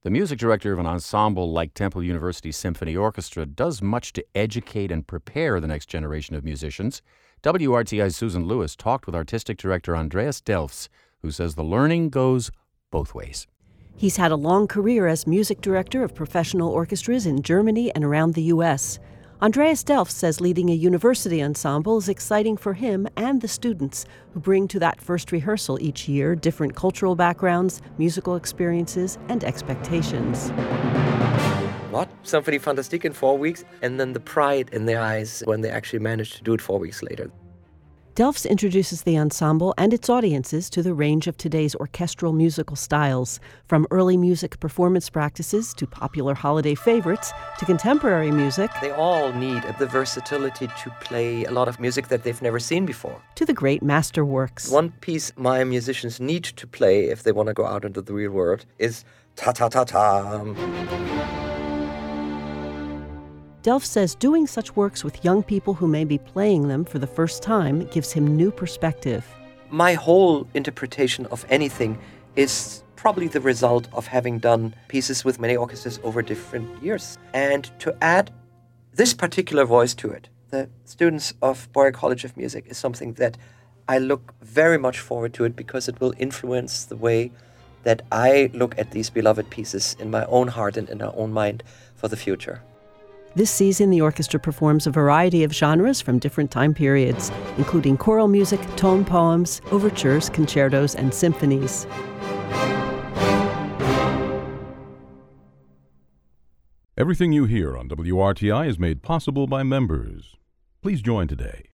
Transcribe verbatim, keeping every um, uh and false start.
The music director of an ensemble like Temple University Symphony Orchestra does much to educate and prepare the next generation of musicians. W R T I's Susan Lewis talked with artistic director Andreas Delfs, who says the learning goes both ways. He's had a long career as music director of professional orchestras in Germany and around the U S. Andreas Delfs says leading a university ensemble is exciting for him and the students who bring to that first rehearsal each year different cultural backgrounds, musical experiences, and expectations. What? Symphonie Fantastique in four weeks? And then the pride in their eyes when they actually manage to do it four weeks later. Delfs introduces the ensemble and its audiences to the range of today's orchestral musical styles, from early music performance practices to popular holiday favorites to contemporary music. They all need the versatility to play a lot of music that they've never seen before. To the great masterworks. One piece my musicians need to play if they want to go out into the real world is ta-ta-ta-ta. Delfs says doing such works with young people who may be playing them for the first time gives him new perspective. My whole interpretation of anything is probably the result of having done pieces with many orchestras over different years. And to add this particular voice to it, the students of Borger College of Music, is something that I look very much forward to it because it will influence the way that I look at these beloved pieces in my own heart and in my own mind for the future. This season, the orchestra performs a variety of genres from different time periods, including choral music, tone poems, overtures, concertos, and symphonies. Everything you hear on W R T I is made possible by members. Please join today